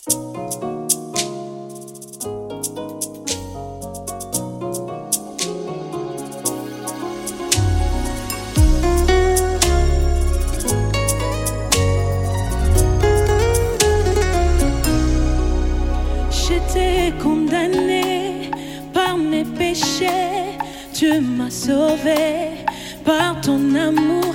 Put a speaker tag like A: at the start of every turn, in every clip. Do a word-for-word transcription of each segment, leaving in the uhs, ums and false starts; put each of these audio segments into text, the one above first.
A: J'étais condamné par mes péchés, tu m'as sauvé par ton amour.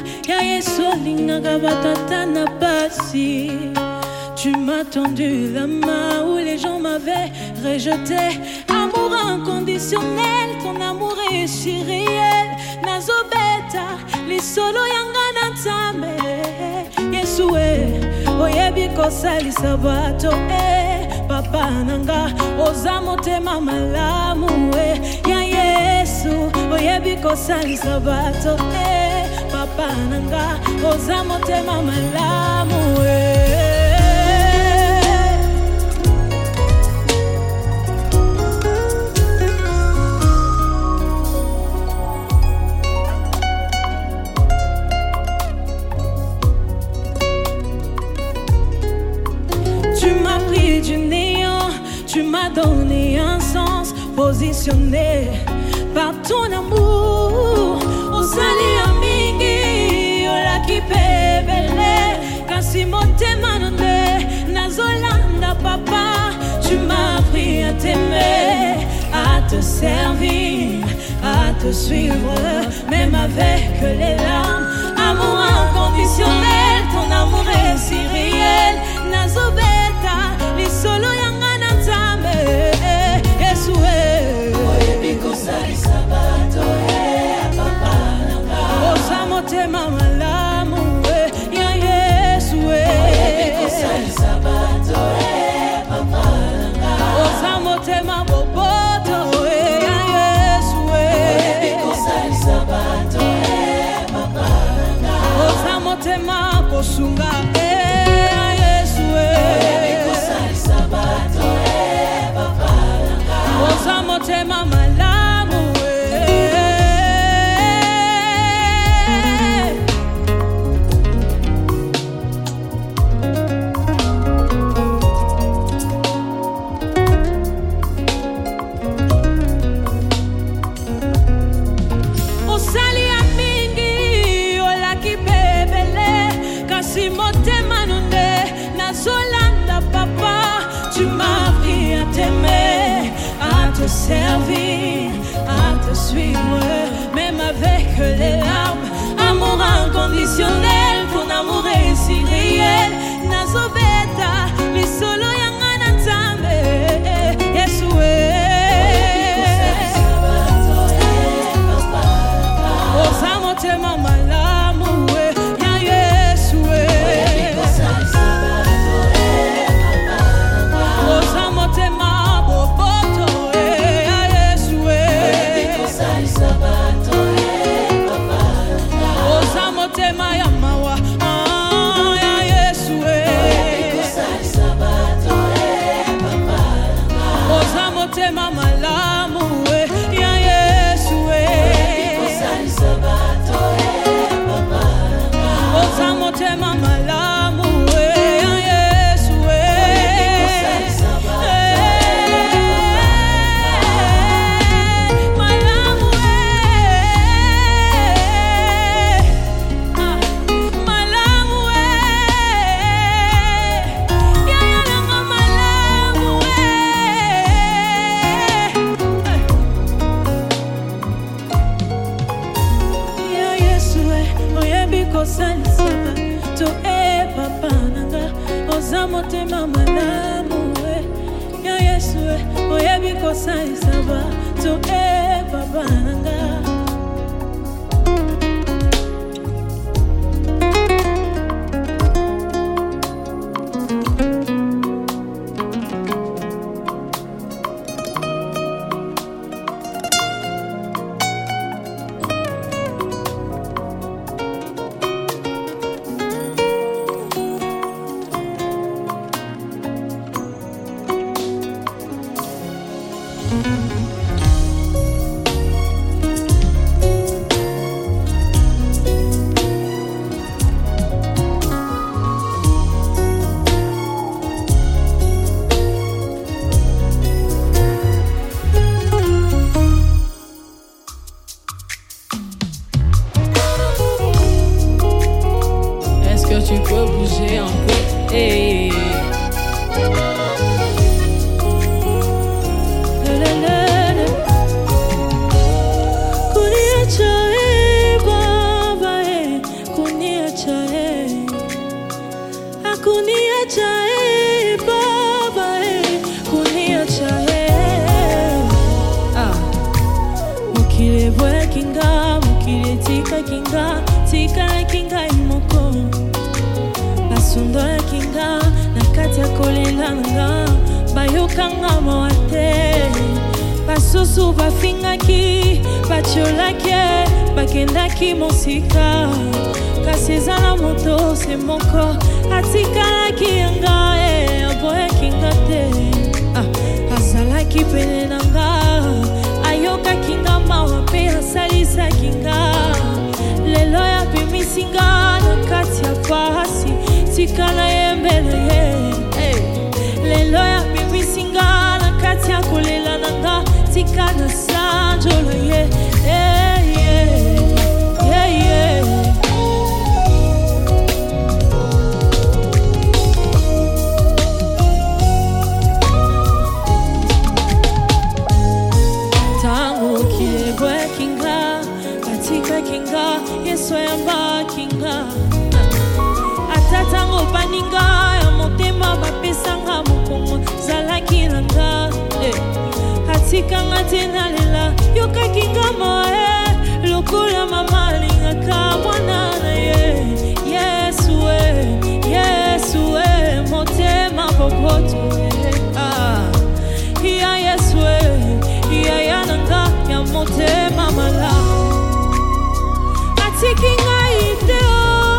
A: Tu m'as tendu la main où les gens m'avaient rejeté. Amour inconditionnel, ton amour est si réel. Nazobeta, les solo yanga nansame. Yesue, oyebi kosali sabato eh. Papa nanga, ozamote mama lamu eh. Ya Yesu, oyebi kosali sabato eh. Papa nanga, ozamote mama lamu eh. Du néant, tu m'as donné un sens, positionné par ton amour. Osali amingi, ola kipebele, kasi motema nonde, nazolanda papa. Tu m'as appris à t'aimer, à te servir, à te suivre, même avec les larmes. Amour inconditionnel, ton amour est si réel. Nazobeta, li solo yanga nansame. Yesue, oyebi kosali sabato eh, papa nanga. Osamotema malamu eh, ya Yesue. Oyebi kosali sabato eh, papa nanga. Osamotema boboto eh, ya Yesue. Oyebi kosali sabato eh, papa nanga. Osamotema kosunga eh. Osamotema malamu osali ya mingi olaki pebele kasi motema nonde nazolanda papa. Tu m'as appris à t'aimer, à te servir, à te suivre, même avec les larmes. Amour inconditionnel, ton amour est si réel. Nazobeta, li solo yanga nansame. Yesue, osamotema malamu ya Yesue. Osamotema boboto ya Yesue. Osamotema ya mawa ya Yesue. Osamotema malamu ya Yesue. Osamotema malamu ya Yesue. Malamu malamu ya yalanga malamu ya Yesue. Oyebi kosali sabato eh, papa nanga. Osamotema malamu ya Yesue. Oyebi kosali sabato eh, papa nanga. changer un peu. Hey. Kinga, tika la kinga imoko basundo la kinga nakati ya kolela nga bayokanga mawate basusu bafingaki batiolaki bakendaki mosika kasi ezala moto se moko atikalaki yanga e aboyaki nga te ah, azalaki pene na nga ayokaki nga mawa mpe asalisaki nga lelo ya bimisinga na kati ya pasi tika na yembele ye hey. Lelo ya bimisinga na kati ya kolela na nga tika na sanjola ye hey, yeah. Yeah, yeah. Tangu kilebwe kinga katika kinga yeso yamba kinga atatango paninga ya motema bapesanga mokongo zalaki nanga eh. Katika ngate nalela yoka kinga moe lokola mama lingaka mwana na ye yesu we yesu we motema popoto ah ya yesu we ya yananga ya motema mala Atikinga ideo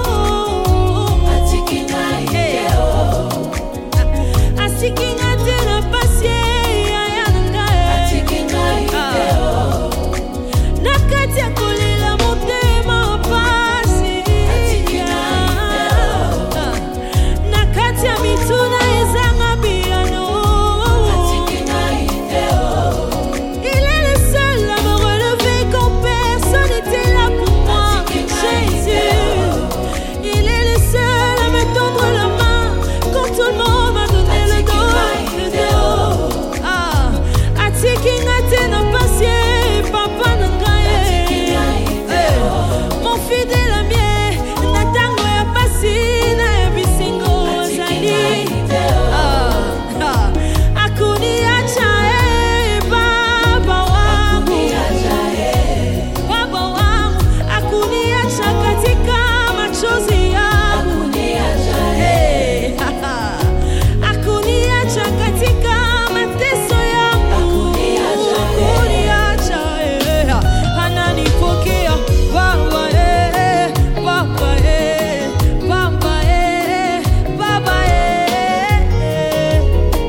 A: Atikinga ideo Atikinga tena pasie ya yananga Atikinga ideo Nakati ya kolela motema pasi Atikinga ideo Nakati ya mituna ezanga piano Atikinga ideo Il est le seul à me relever quand personne n'était là pour moi Jésus, il est le seul à me tendre la main quand tout le monde m'a donné le dos, le dos. Ah, atikinga tena pasie, papa nangaye. Mon fidèle ami, natango ya pasi na ebisingo zali. Ah, akuni acha e baba wangu, baba wangu, akuni acha katika machozi yangu hey, akuniacha katika mateso yangu akuniacha eh, ananipokea baba eh, baba eh, baba eh, baba eh.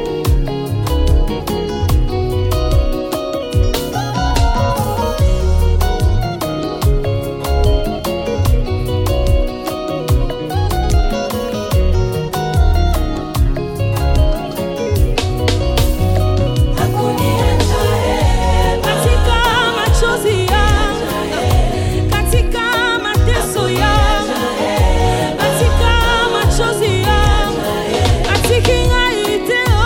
A: Katika machozi yangu, katika mateso yangu, katika machozi yangu, atikinga ideo,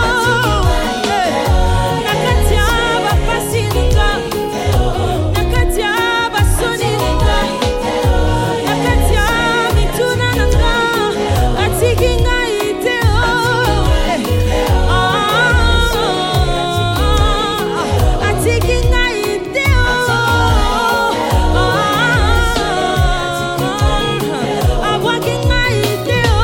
A: nakati ya bapasi ninga, nakati ya basoni ninga, nakati ya mituna ninga, atikinga ideo, atikinga ideo, abwakinga ideo,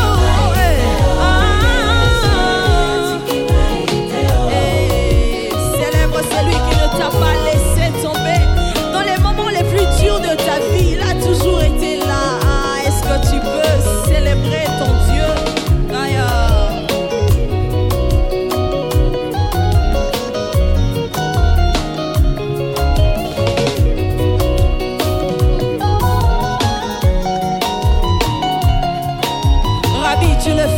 A: célèbre celui qui ne t'a pas laissé tomber dans les moments les plus durs de ta vie. Il a toujours été là. Ah, est-ce que tu peux célébrer ton Dieu? Aïe, ah. Rabbi, tu le